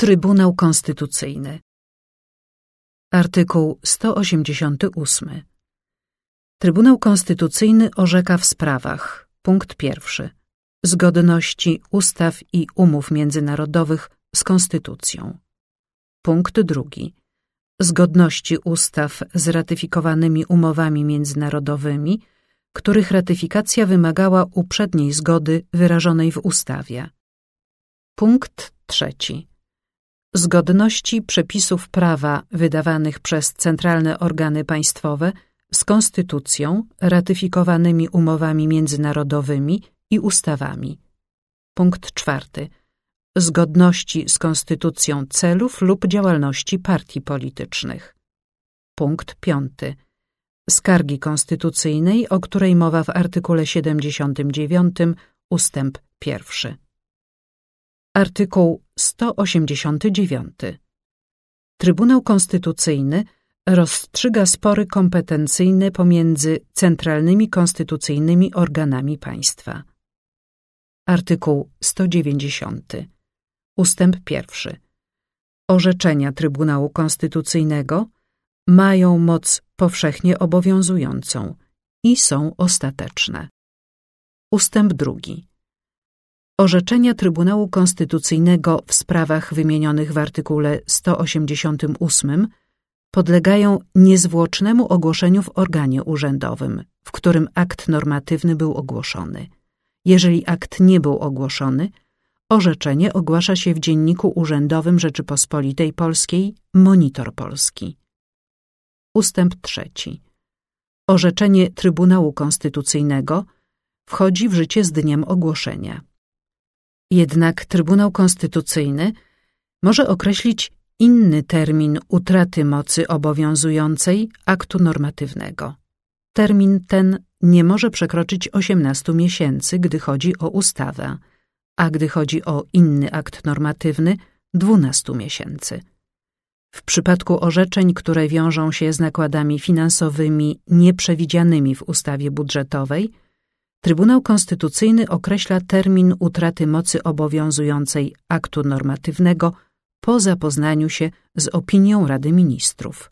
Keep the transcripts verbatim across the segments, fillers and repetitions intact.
Trybunał Konstytucyjny. Artykuł sto osiemdziesiąty ósmy. Trybunał Konstytucyjny orzeka w sprawach: punkt pierwszy. Zgodności ustaw i umów międzynarodowych z Konstytucją. Punkt drugi. Zgodności ustaw z ratyfikowanymi umowami międzynarodowymi, których ratyfikacja wymagała uprzedniej zgody wyrażonej w ustawie. Punkt trzeci. Zgodności przepisów prawa wydawanych przez centralne organy państwowe z Konstytucją, ratyfikowanymi umowami międzynarodowymi i ustawami. Punkt czwarty. Zgodności z Konstytucją celów lub działalności partii politycznych. Punkt piąty. Skargi konstytucyjnej, o której mowa w artykule siedemdziesiątym dziewiątym ustęp pierwszy. Artykuł sto osiemdziesiąty dziewiąty. Trybunał Konstytucyjny rozstrzyga spory kompetencyjne pomiędzy centralnymi konstytucyjnymi organami państwa. Artykuł sto dziewięćdziesiąty. Ustęp pierwszy. Orzeczenia Trybunału Konstytucyjnego mają moc powszechnie obowiązującą i są ostateczne. Ustęp drugi. Orzeczenia Trybunału Konstytucyjnego w sprawach wymienionych w artykule sto osiemdziesiątym ósmym podlegają niezwłocznemu ogłoszeniu w organie urzędowym, w którym akt normatywny był ogłoszony. Jeżeli akt nie był ogłoszony, orzeczenie ogłasza się w Dzienniku Urzędowym Rzeczypospolitej Polskiej Monitor Polski. Ustęp trzeci. Orzeczenie Trybunału Konstytucyjnego wchodzi w życie z dniem ogłoszenia. Jednak Trybunał Konstytucyjny może określić inny termin utraty mocy obowiązującej aktu normatywnego. Termin ten nie może przekroczyć osiemnastu miesięcy, gdy chodzi o ustawę, a gdy chodzi o inny akt normatywny – dwunastu miesięcy. W przypadku orzeczeń, które wiążą się z nakładami finansowymi nieprzewidzianymi w ustawie budżetowej, Trybunał Konstytucyjny określa termin utraty mocy obowiązującej aktu normatywnego po zapoznaniu się z opinią Rady Ministrów.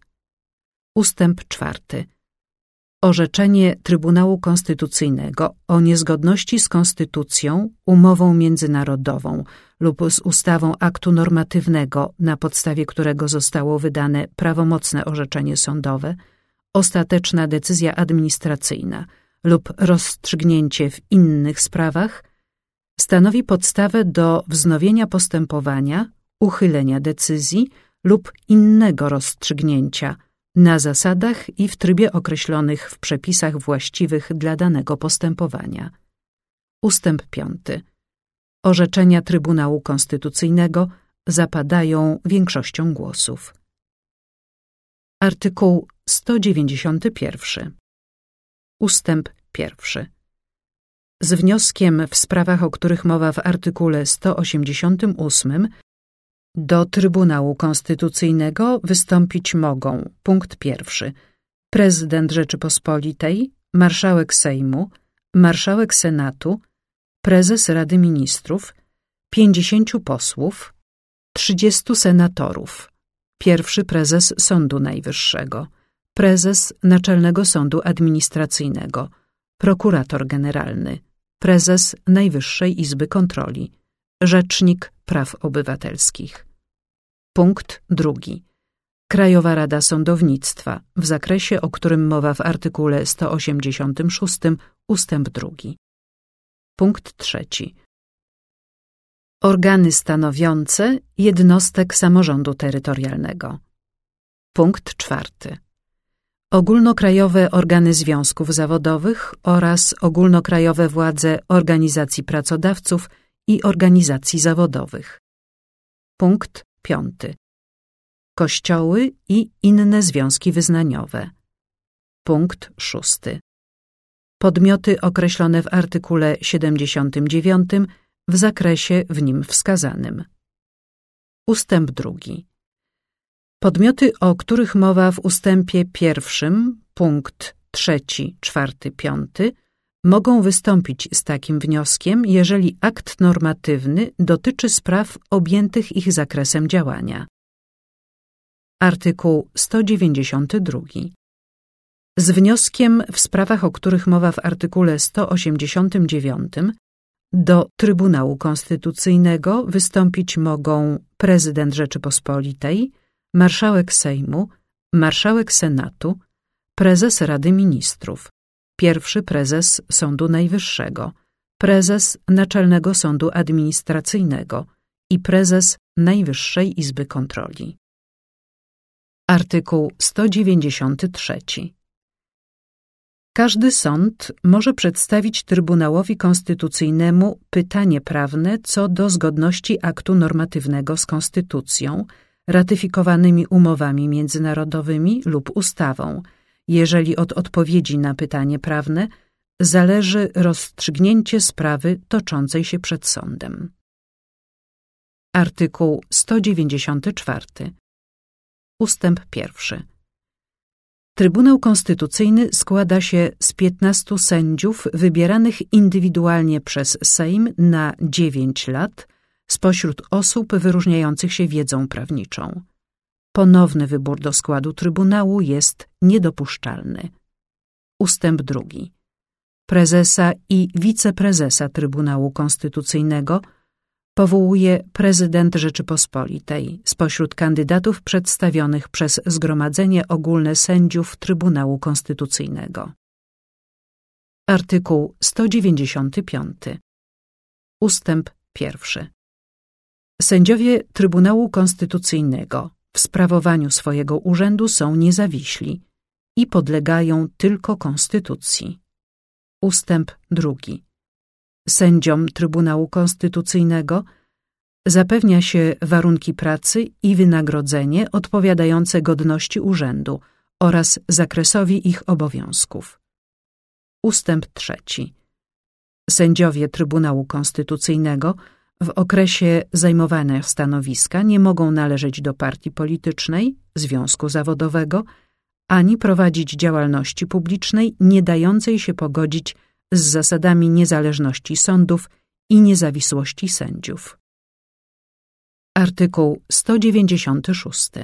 Ustęp czwarty. Orzeczenie Trybunału Konstytucyjnego o niezgodności z Konstytucją, umową międzynarodową lub z ustawą aktu normatywnego, na podstawie którego zostało wydane prawomocne orzeczenie sądowe, ostateczna decyzja administracyjna lub rozstrzygnięcie w innych sprawach, stanowi podstawę do wznowienia postępowania, uchylenia decyzji lub innego rozstrzygnięcia na zasadach i w trybie określonych w przepisach właściwych dla danego postępowania. Ustęp piąty. Orzeczenia Trybunału Konstytucyjnego zapadają większością głosów. Artykuł sto dziewięćdziesiąty pierwszy. Ustęp pierwszy. Z wnioskiem w sprawach, o których mowa w artykule sto osiemdziesiątym ósmym, do Trybunału Konstytucyjnego wystąpić mogą: punkt pierwszy. Prezydent Rzeczypospolitej, marszałek Sejmu, marszałek Senatu, prezes Rady Ministrów, pięćdziesięciu posłów, trzydziestu senatorów, pierwszy prezes Sądu Najwyższego, prezes Naczelnego Sądu Administracyjnego, prokurator generalny, prezes Najwyższej Izby Kontroli, rzecznik praw obywatelskich. Punkt drugi. Krajowa Rada Sądownictwa w zakresie, o którym mowa w artykule sto osiemdziesiątym szóstym ustęp drugi. Punkt trzeci. Organy stanowiące jednostek samorządu terytorialnego. Punkt czwarty. Ogólnokrajowe organy związków zawodowych oraz ogólnokrajowe władze organizacji pracodawców i organizacji zawodowych. Punkt piąty. Kościoły i inne związki wyznaniowe. Punkt szósty. Podmioty określone w artykule siedemdziesiątym dziewiątym w zakresie w nim wskazanym. Ustęp drugi. Podmioty, o których mowa w ustępie pierwszym, punkt trzeci, czwarty, piąty, mogą wystąpić z takim wnioskiem, jeżeli akt normatywny dotyczy spraw objętych ich zakresem działania. Artykuł sto dziewięćdziesiąty drugi. Z wnioskiem w sprawach, o których mowa w artykule sto osiemdziesiątym dziewiątym, do Trybunału Konstytucyjnego wystąpić mogą prezydent Rzeczypospolitej, marszałek Sejmu, marszałek Senatu, prezes Rady Ministrów, pierwszy prezes Sądu Najwyższego, prezes Naczelnego Sądu Administracyjnego i prezes Najwyższej Izby Kontroli. Artykuł sto dziewięćdziesiąty trzeci. Każdy sąd może przedstawić Trybunałowi Konstytucyjnemu pytanie prawne co do zgodności aktu normatywnego z konstytucją, ratyfikowanymi umowami międzynarodowymi lub ustawą, jeżeli od odpowiedzi na pytanie prawne zależy rozstrzygnięcie sprawy toczącej się przed sądem. Artykuł sto dziewięćdziesiąty czwarty. Ustęp pierwszy. Trybunał Konstytucyjny składa się z piętnastu sędziów wybieranych indywidualnie przez Sejm na dziewięć lat spośród osób wyróżniających się wiedzą prawniczą. Ponowny wybór do składu Trybunału jest niedopuszczalny. Ustęp drugi. Prezesa i wiceprezesa Trybunału Konstytucyjnego powołuje prezydent Rzeczypospolitej spośród kandydatów przedstawionych przez Zgromadzenie Ogólne Sędziów Trybunału Konstytucyjnego. Artykuł sto dziewięćdziesiąty piąty. Ustęp pierwszy. Sędziowie Trybunału Konstytucyjnego w sprawowaniu swojego urzędu są niezawiśli i podlegają tylko Konstytucji. Ustęp drugi. Sędziom Trybunału Konstytucyjnego zapewnia się warunki pracy i wynagrodzenie odpowiadające godności urzędu oraz zakresowi ich obowiązków. Ustęp trzeci. Sędziowie Trybunału Konstytucyjnego w okresie zajmowania stanowiska nie mogą należeć do partii politycznej, związku zawodowego, ani prowadzić działalności publicznej nie dającej się pogodzić z zasadami niezależności sądów i niezawisłości sędziów. Artykuł sto dziewięćdziesiąty szósty.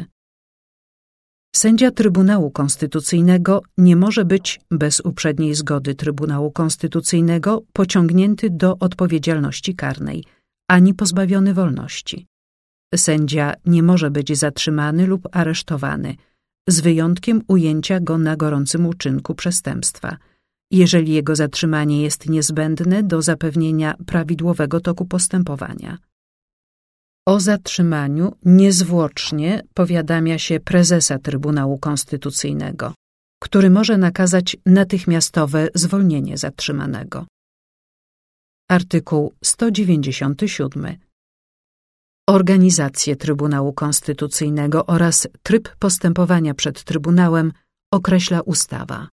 Sędzia Trybunału Konstytucyjnego nie może być bez uprzedniej zgody Trybunału Konstytucyjnego pociągnięty do odpowiedzialności karnej, ani pozbawiony wolności. Sędzia nie może być zatrzymany lub aresztowany, z wyjątkiem ujęcia go na gorącym uczynku przestępstwa, jeżeli jego zatrzymanie jest niezbędne do zapewnienia prawidłowego toku postępowania. O zatrzymaniu niezwłocznie powiadamia się prezesa Trybunału Konstytucyjnego, który może nakazać natychmiastowe zwolnienie zatrzymanego. Artykuł sto dziewięćdziesiąty siódmy. Organizację Trybunału Konstytucyjnego oraz tryb postępowania przed Trybunałem określa ustawa.